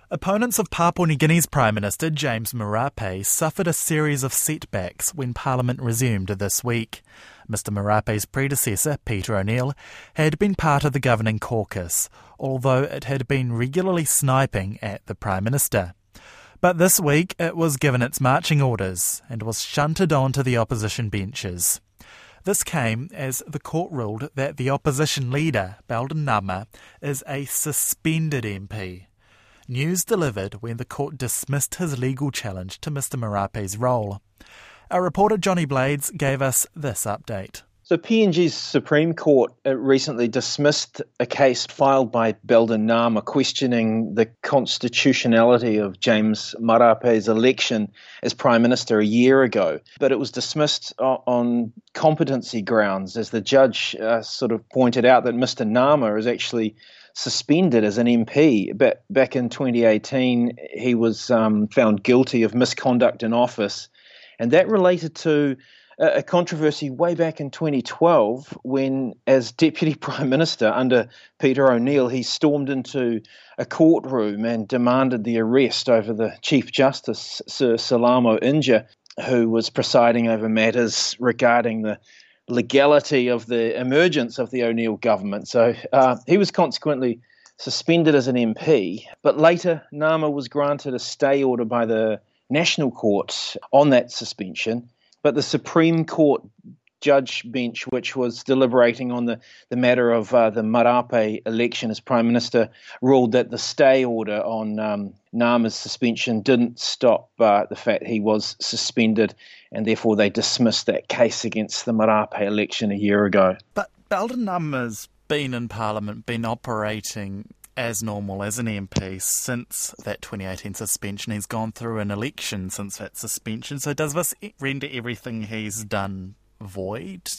Opponents of Papua New Guinea's Prime Minister James Marape suffered a series of setbacks when Parliament resumed this week. Mr Marape's predecessor, Peter O'Neill, had been part of the governing caucus, although it had been regularly sniping at the Prime Minister. But this week it was given its marching orders and was shunted onto the opposition benches. This came as the court ruled that the opposition leader, Belden Nama, is a suspended MP. News delivered when the court dismissed his legal challenge to Mr Marape's role. Our reporter Johnny Blades gave us this update. So PNG's Supreme Court recently dismissed a case filed by Belden Nama questioning the constitutionality of James Marape's election as Prime Minister a year ago. But it was dismissed on competency grounds, as the judge sort of pointed out that Mr Nama is actually suspended as an MP. Back in 2018, he was found guilty of misconduct in office, and that related to a controversy way back in 2012 when, as Deputy Prime Minister under Peter O'Neill, he stormed into a courtroom and demanded the arrest over the Chief Justice, Sir Salamo Inja, who was presiding over matters regarding the legality of the emergence of the O'Neill government. So he was consequently suspended as an MP, but later Nama was granted a stay order by the National Court on that suspension. But the Supreme Court judge bench, which was deliberating on the matter of the Marape election as Prime Minister, ruled that the stay order on Nama's suspension didn't stop the fact he was suspended, and therefore they dismissed that case against the Marape election a year ago. But Belden Nama's been in Parliament, been operating as normal as an MP since that 2018 suspension. He's gone through an election since that suspension. So does this render everything he's done void?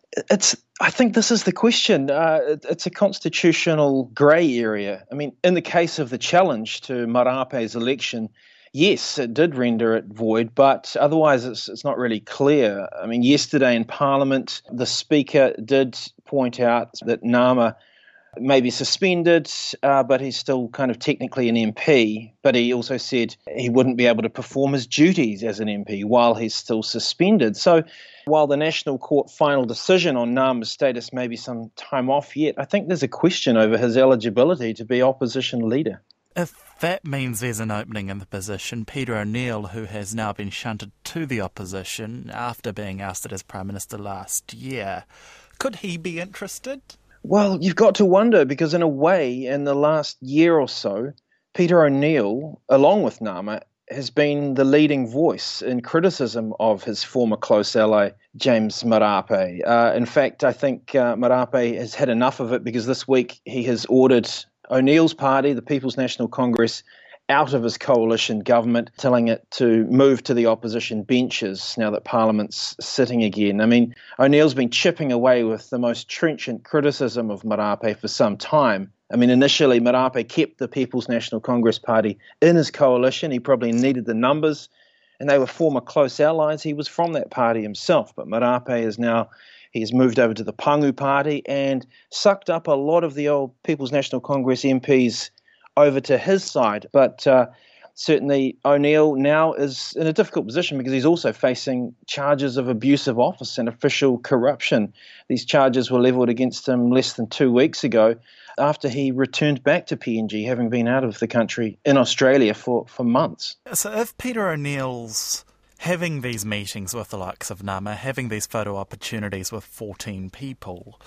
I think this is the question. It's a constitutional grey area. I mean, in the case of the challenge to Marape's election, yes, it did render it void, but otherwise it's not really clear. I mean, yesterday in Parliament, the Speaker did point out that Nama may be suspended, but he's still kind of technically an MP. But he also said he wouldn't be able to perform his duties as an MP while he's still suspended. So while the National Court final decision on Nama's status may be some time off yet, I think there's a question over his eligibility to be opposition leader. If that means there's an opening in the position, Peter O'Neill, who has now been shunted to the opposition after being ousted as Prime Minister last year, could he be interested? Well, you've got to wonder, because in a way, in the last year or so, Peter O'Neill, along with Nama, has been the leading voice in criticism of his former close ally, James Marape. In fact, I think Marape has had enough of it, because this week he has ordered O'Neill's party, the People's National Congress, out of his coalition government, telling it to move to the opposition benches now that Parliament's sitting again. I mean, O'Neill's been chipping away with the most trenchant criticism of Marape for some time. I mean, initially Marape kept the People's National Congress party in his coalition. He probably needed the numbers, and they were former close allies. He was from that party himself, but Marape he's moved over to the Pangu party and sucked up a lot of the old People's National Congress MPs over to his side. But certainly O'Neill now is in a difficult position, because he's also facing charges of abuse of office and official corruption. These charges were levelled against him less than 2 weeks ago after he returned back to PNG, having been out of the country in Australia for months. So if Peter O'Neill's having these meetings with the likes of Nama, having these photo opportunities with 14 people,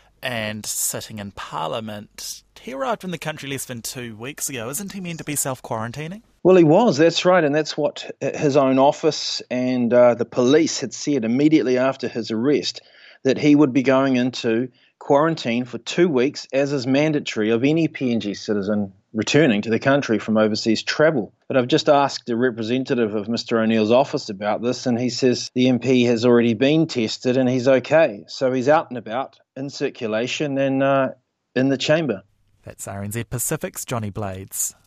and sitting in Parliament, he arrived in the country less than 2 weeks ago. Isn't he meant to be self-quarantining? Well, he was, that's right, and that's what his own office and the police had said immediately after his arrest, that he would be going into quarantine for 2 weeks, as is mandatory of any PNG citizen returning to the country from overseas travel. But I've just asked a representative of Mr O'Neill's office about this, and he says the MP has already been tested and he's okay. So he's out and about, in circulation and in the chamber. That's RNZ Pacific's Johnny Blades.